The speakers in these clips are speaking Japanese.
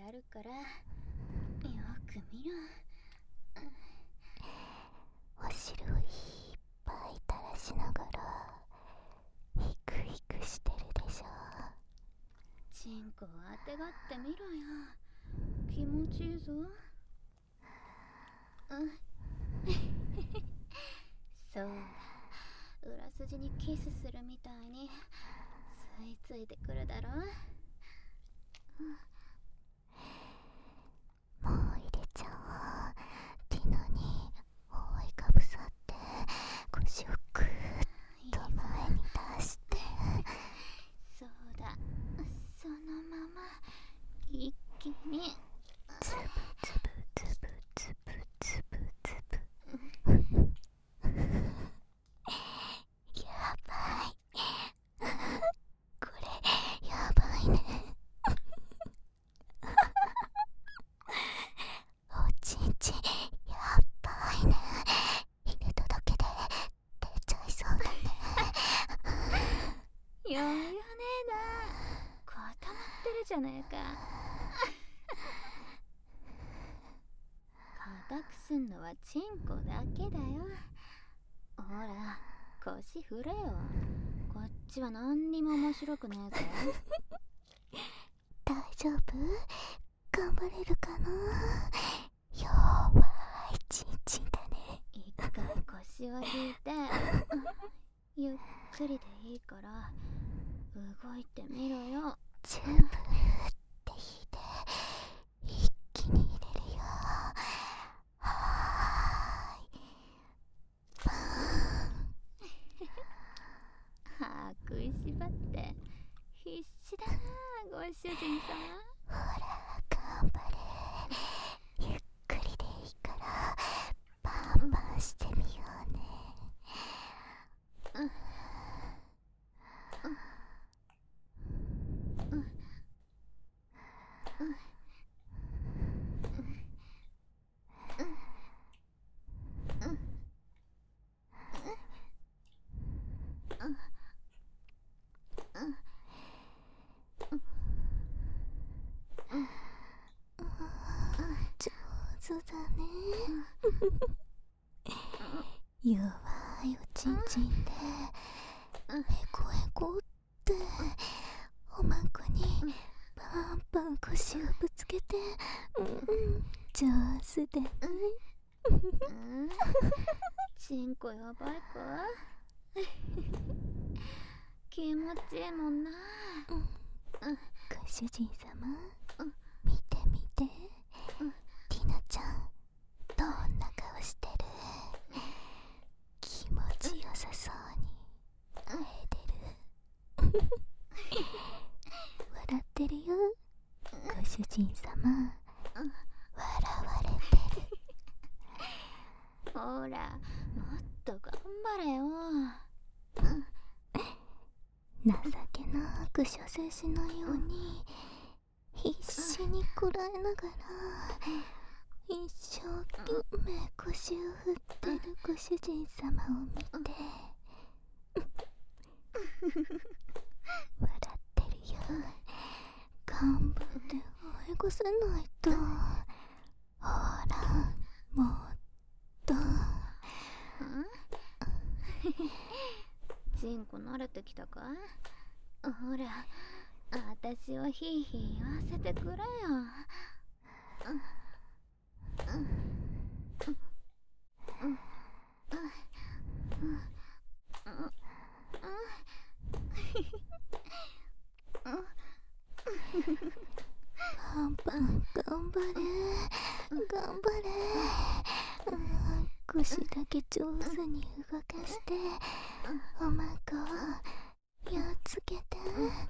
あるからよく見ろ。 お汁をいっぱい垂らしながらヒクヒクしてるでしょ。 チンコをあてがってみろよ。気持ちいいぞ。そうだ、裏筋にキスするみたいに吸い付いてくるだろ。 もう入れちゃおう。ティノに覆いかぶさって腰をグーッと前に出して。 そうだ、そのまま一気につぶつぶつぶつぶつぶつぶ。やばい。これやばいね。おちんちんやばいね。入れただけで出ちゃいそうだね。 余裕ねえな。固まってるじゃねえか。固くすんのはチンコだけだよ。ほら腰振れよ。こっちは何にも面白くねえぞ。 大丈夫？頑張れるかな。弱いちんちんだね。 一回腰を引いてゆっくりでいいから動いてみろよ。 チューブって引いて一気に入れるよ。はーい、バ歯食いしばって必死だなご主人様。 ーン。ほら頑張れ。ゆっくりでいいからバンバンしてみようね。上手だね。弱いおちんちんでへこへこっておまんこにバンバン腰をぶつけて、上手でね。 チンコやばいか。気持ちいいもんな。 ご主人様、見て見て、ティナちゃんどんな顔してる？気持ちよさそうに耐えてる。笑ってるよご主人様。笑われてる。 ほらもっと頑張れよ。 情けなく射精しないように必死にこらえながら一生懸命腰を振ってるご主人様を見て笑ってるよ。頑張って追い越せないと。ほらもっと。 チンコ慣れてきたか。ほら私をヒーヒー言わせてくれよ。 パンパン頑張れ頑張れ。腰だけ上手に動かしておまんこをやっつけて。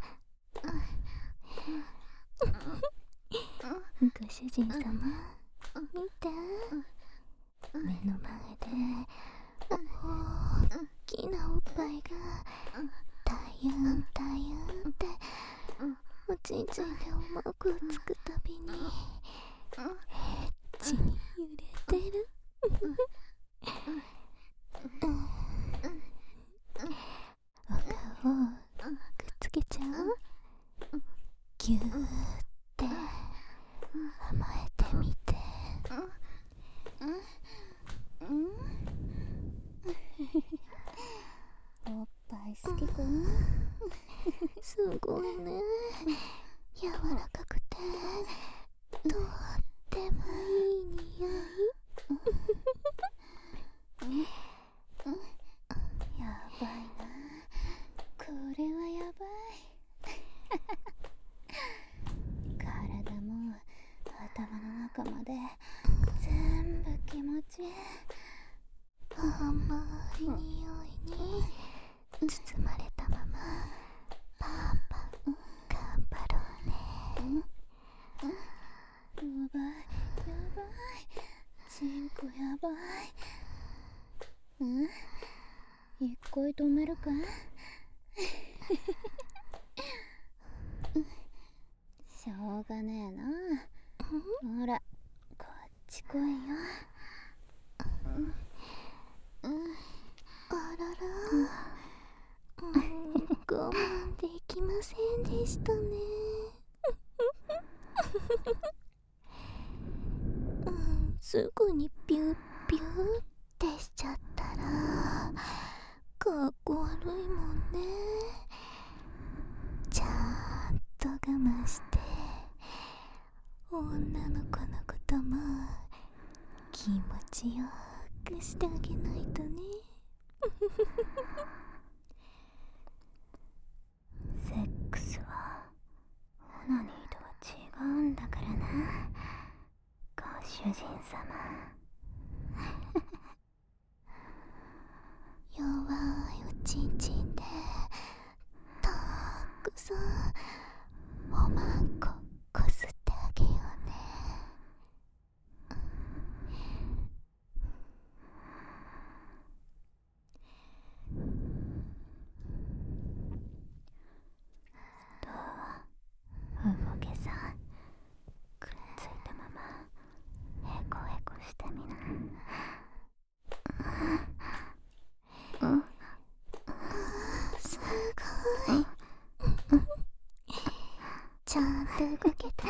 ご主人様見て、目の前で大きなおっぱいがタユンタユンっておちんちんでおまんこをつくたびにエッチに揺れてる。お顔をくっつけちゃう。ギューってごいね。柔らかくてとってもいい匂い。 やばいな、これはやばい。体も頭の中まで全部気持ちいい。 甘い匂いに包まれたままパパ頑張ろうね。 やばいやばい、チンコやばい。一回止めるか。しょうがねえな。ほらこっち来いよ。 あらら、我慢できませんでしたね。すぐにピュッピュッってしちゃったらかっこ悪いもんね。ちゃんと我慢して女の子のことも気持ちよくしてあげないとね。 セックスはオナニーとは違うんだからな、ご主人様。 弱いおちんちんでたくさんおまんここすってあげようね。 どう動けさ、くっついたままヘコヘコしてみな。 すごい。ちゃんと動けたね。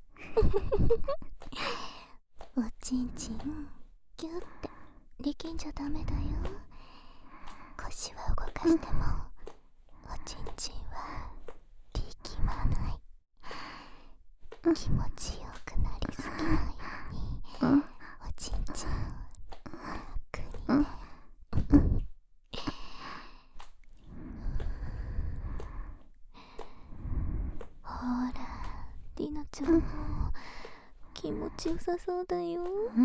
おちんちんギュッて力んじゃダメだよ。腰は動かしてもおちんちんは力まない。気持ちよくなりすぎないようにおちんちんを楽にね。ほら、りなちゃんも気持ちよさそうだよ。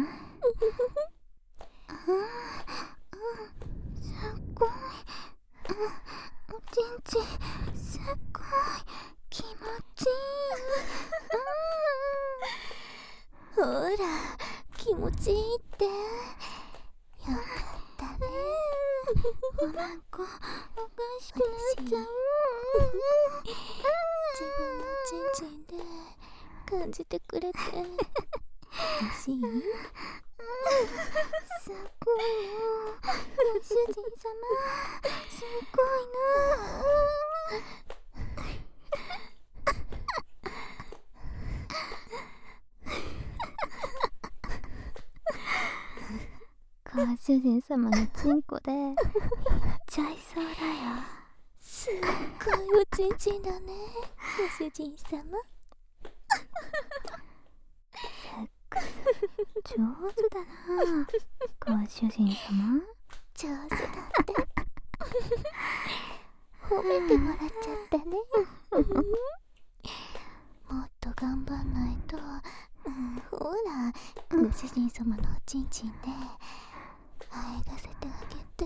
すっごい。おちんちんすっごい気持ちいい。 ほら、気持ちいいって。よかったね。 おまんこおかしくなっちゃう。 自分のちんちんで感じてくれて嬉しい？ すごいよ、ご主人様。すごいな。ご主人様のチンコでいっちゃいそうだよ。 すっごいおちんちんだね、ご主人様。 上手だな、ご主人様。 上手だって褒めてもらっちゃったね。もっと頑張んないと。ほら、ご主人様のおちんちんであえがせてあげて。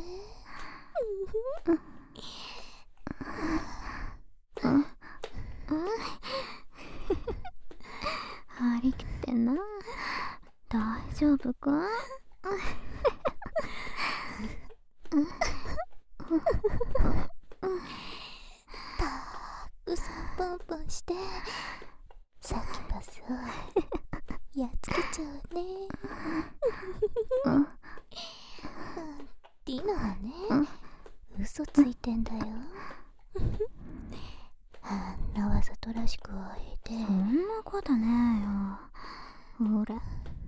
張り切ってんな。大丈夫か？ たくさんポンポンして先パスをやっつけちゃうね。ディナはね、嘘ついてんだよ。あんなわざとらしくあえて。 そんなことねえよ。ほら、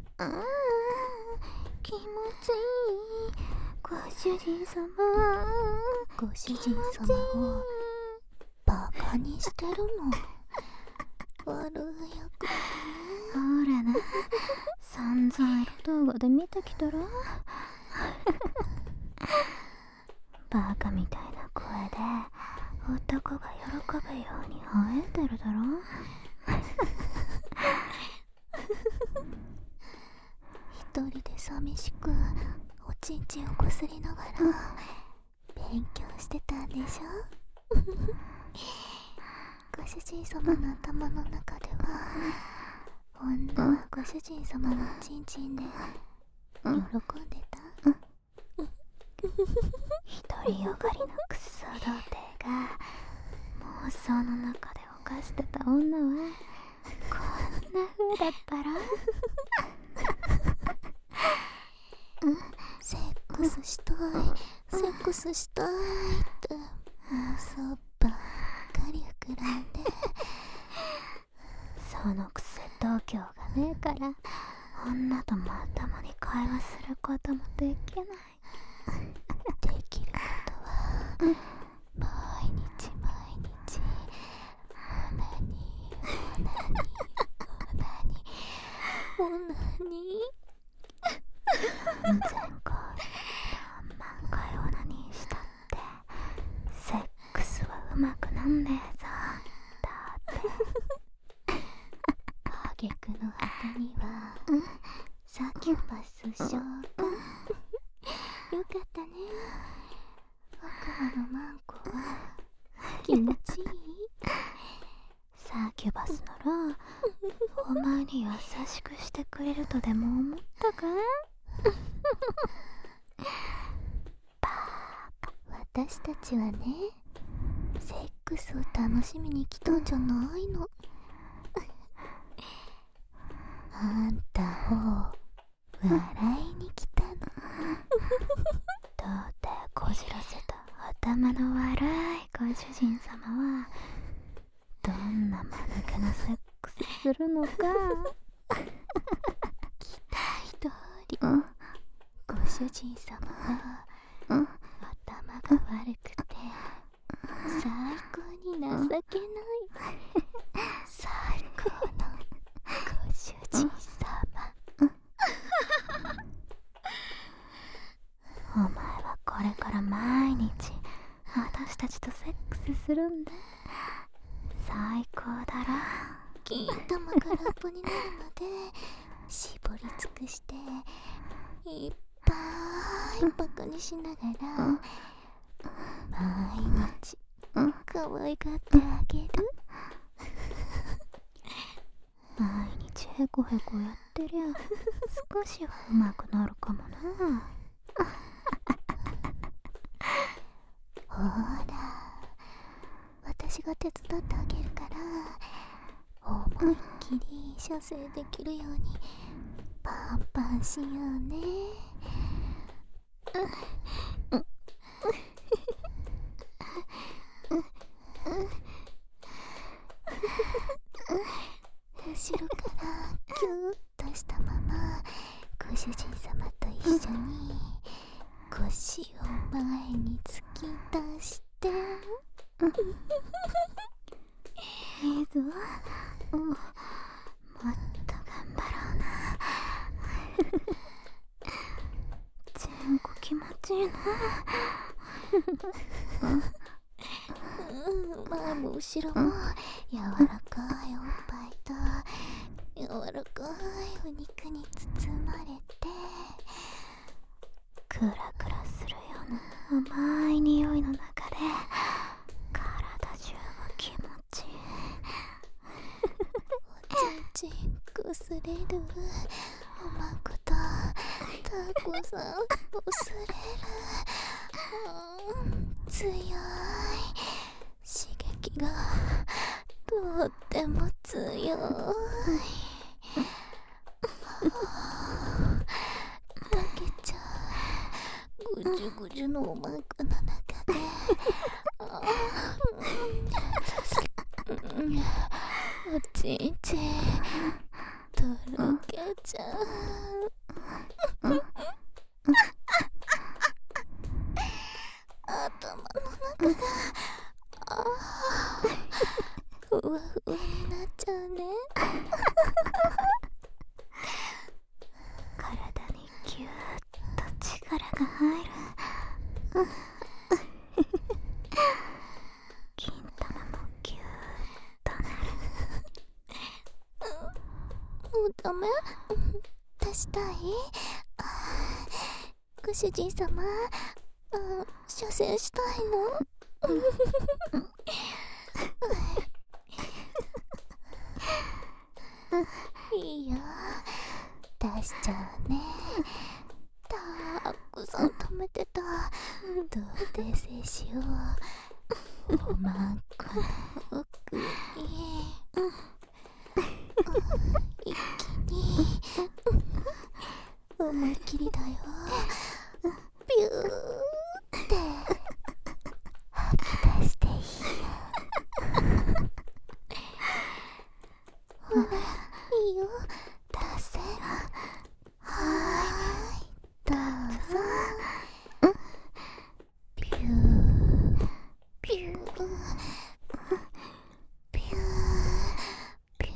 気持ちいい、ご主人様。 ご主人様をバカ何してるの？悪い役だね。 ほらな、散々エロ動画で見てきたらバカみたいな声で男が喜ぶように吠えてるだろ。 一人で寂しくおちんちんをこすりながら勉強してたんでしょ。ご主人様の頭の中では女はご主人様のちんちんで喜んでた。 独りよがりのクソ童貞が妄想の中で犯してた女はこんな風だったらセックスしたい、セックスしたいって妄想ばっかり膨らんで、 そのくせ度胸がねえから女とまともに会話することもできない。 できることは毎日毎日オナニーオナニーオナニーオナニ全回何万回オナニーしたってセックスはうまくなんねえぞ。だって挙句の果てにはサキュバス召喚。よかったね。悪魔のマンコは気持ちいい？ サキュバスならお前に優しくしてくれるとでも思ったか？ 私たちはね、セックスを楽しみに来たんじゃないの。あんたを笑いに来たの。 どうってこじらせた頭の悪いご主人様はどんな間抜けなセックスするのか。 期待通り、ご主人様は頭が悪くて最高に情けない最高のご主人様。 お前はこれから毎日私たちとセックスするんだ。最高だろ。 金玉空っぽになるまで絞り尽くしていっぱいバカにしながら毎日可愛がってあげる。 毎日ヘコヘコやってりゃ少しはうまくなるかもな。 ほら、私が手伝ってあげるから思いっきり射精できるようにパンパンしようね。後ろからキューッとしたままご主人様と一緒に腰を前に突き出していいぞ。もっと頑張ろうな。ちんこ気持ちいいな。 前も後ろも柔らかいおっぱいと柔らかいお肉に包まれてクラクラするような甘い匂いの中で体中が気持ちいい。 おちんちんこすれるおまんことたこさんこすれる、強い刺激がとっても強い。たけちゃんぐじゅぐじゅのおまんこの中でおちんちんとろけちゃう。頭の中が入る。金玉もギューッとなる。 もうダメ？出したい？ご主人様、射精したいの？いいよ、出しちゃうね。たくさん溜めてた。どうで精子をおまんこの奥に一気に思いっきりだよ。ビューって吐き出していいよ。ほら、いいよ、出せ。はーい、どうぞ。ビュービュービュービュービュー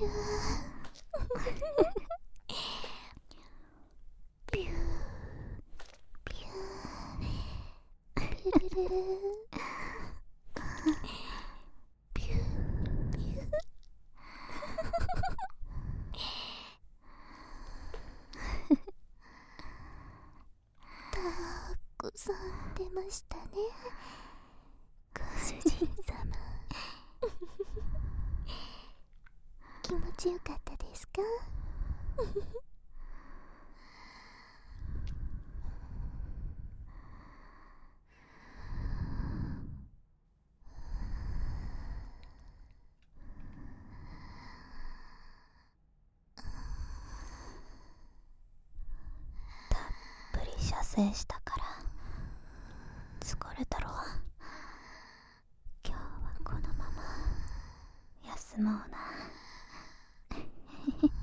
ビュービュールルルルビュービューたくさん出ましたね、ご主人様。気持ちよかったですか？ たっぷり射精したから疲れたろ。今日はこのまま休もうな。